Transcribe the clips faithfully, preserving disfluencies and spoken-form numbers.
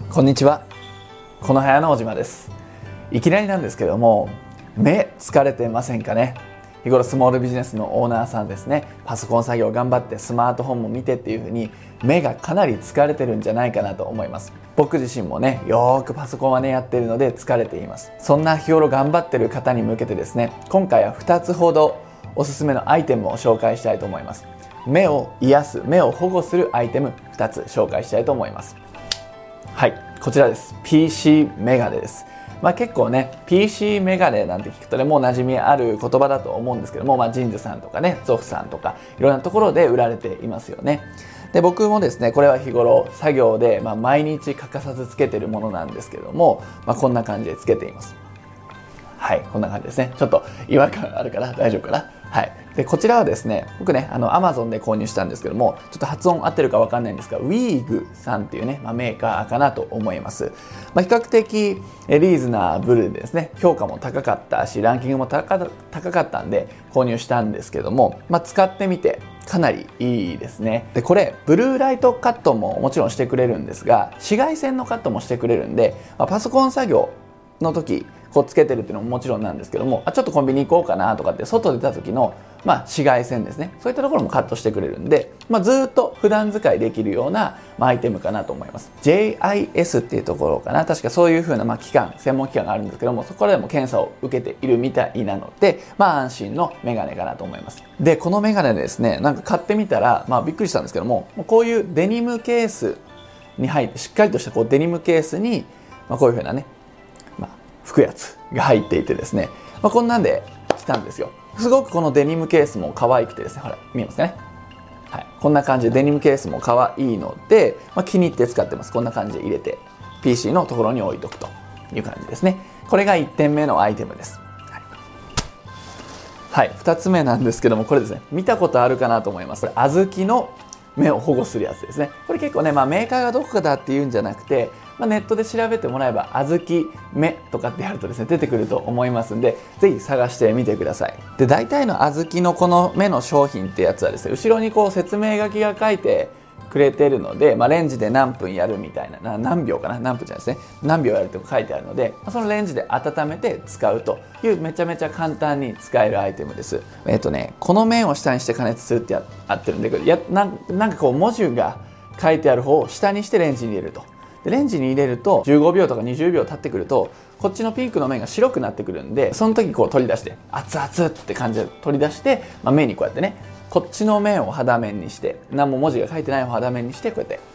こんにちは。この部屋の小島です。いきなりなんですけども、目疲れてませんかね。日頃スモールビジネスのオーナーさんですね、パソコン作業頑張ってスマートフォンも見てっていう風に目がかなり疲れてるんじゃないかなと思います。僕自身もね、よーくパソコンはねやってるので疲れています。そんな日頃頑張ってる方に向けてですね、今回はふたつほどおすすめのアイテムを紹介したいと思います。目を癒す、目を保護するアイテムふたつ紹介したいと思います。はい、こちらです。 ピーシー メガネです。まあ、結構ね ピーシー メガネなんて聞くとね、もう馴染みある言葉だと思うんですけども、まあ、ジンズさんとかね、ゾフさんとかいろんなところで売られていますよね。で、僕もですね、これは日頃作業で、まあ、毎日欠かさずつけてるものなんですけども、まあ、こんな感じでつけています。はい、こんな感じですね。ちょっと違和感あるから大丈夫かな。はい。で、こちらはですね、僕ね、あの Amazon で購入したんですけども、ちょっと発音合ってるかわかんないんですが、ウィーグさんっていうね、まあ、メーカーかなと思います。まあ、比較的リーズナブルでですね、評価も高かったし、ランキングも高かったんで購入したんですけども、まあ、使ってみてかなりいいですね。で、これブルーライトカットももちろんしてくれるんですが、紫外線のカットもしてくれるんで、まあ、パソコン作業の時こうつけてるっていうのももちろんなんですけども、ちょっとコンビニ行こうかなとかって外出た時の、まあ、紫外線ですね、そういったところもカットしてくれるんで、まあ、ずっと普段使いできるような、まあ、アイテムかなと思います。 ジェイアイエス っていうところかな、確かそういう風な、まあ、機関専門機関があるんですけども、そこでも検査を受けているみたいなので、まあ、安心のメガネかなと思います。で、このメガネですね、なんか買ってみたら、まあ、びっくりしたんですけども、こういうデニムケースに入って、しっかりとしたこうデニムケースに、まあ、こういう風なね、拭くやつが入っていてですね、まあ、こんなんで来たんですよ。すごくこのデニムケースも可愛くてですね、ほら見えますかね。はい、こんな感じでデニムケースも可愛いので、まあ、気に入って使ってます。こんな感じで入れて ピーシー のところに置いとくという感じですね。これがいってんめのアイテムです。はい、はい、ふたつめなんですけども、これですね、見たことあるかなと思います。これ小豆の目を保護するやつですね。これ結構ね、まあ、メーカーがどこかだっていうんじゃなくて、まあ、ネットで調べてもらえば小豆目とかってやるとですね、出てくると思いますんで、ぜひ探してみてください。で、大体の小豆のこの目の商品ってやつはですね、後ろにこう説明書きが書いてくれてるので、まあ、レンジで何分やるみたいな、何秒かな、何分じゃないですね、何秒やるって書いてあるので、そのレンジで温めて使うというめちゃめちゃ簡単に使えるアイテムです。えっとね、この面を下にして加熱するってやってるんで、やななんかこう文字が書いてある方を下にしてレンジに入れると。で、レンジに入れるとじゅうごびょうとかにじゅうびょう経ってくると、こっちのピンクの面が白くなってくるんで、その時こう取り出して、熱々って感じで取り出して、まあ、面にこうやってね、こっちの面を肌面にして、何も文字が書いてない方を肌面にして、こうやって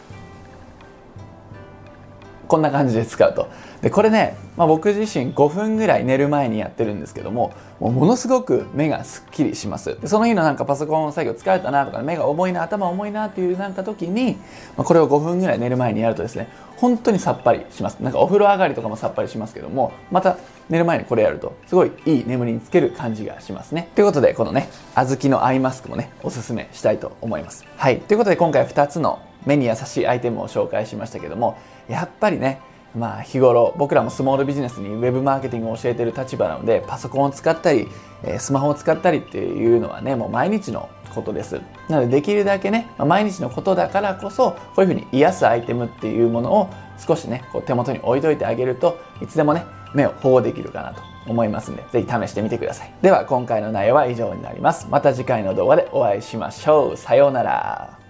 こんな感じで使うと。で、これね、まあ、僕自身ごふんぐらい寝る前にやってるんですけども、もうものすごく目がすっきりします。で、その日のなんかパソコン作業疲れたなとか、目が重いな、頭重いなっていうなんか時に、まあ、これをごふんぐらい寝る前にやるとですね、本当にさっぱりします。なんかお風呂上がりとかもさっぱりしますけども、また寝る前にこれやるとすごいいい眠りにつける感じがしますね。ということで、このね、小豆のアイマスクもね、おすすめしたいと思います。はい、ということで今回ふたつの目に優しいアイテムを紹介しましたけども、やっぱりね、まあ日頃僕らもスモールビジネスにウェブマーケティングを教えている立場なので、パソコンを使ったりスマホを使ったりっていうのはね、もう毎日のことです。なので、できるだけね、毎日のことだからこそ、こういうふうに癒すアイテムっていうものを少しね、こう手元に置いといてあげると、いつでもね、目を保護できるかなと思いますので、ぜひ試してみてください。では今回の内容は以上になります。また次回の動画でお会いしましょう。さようなら。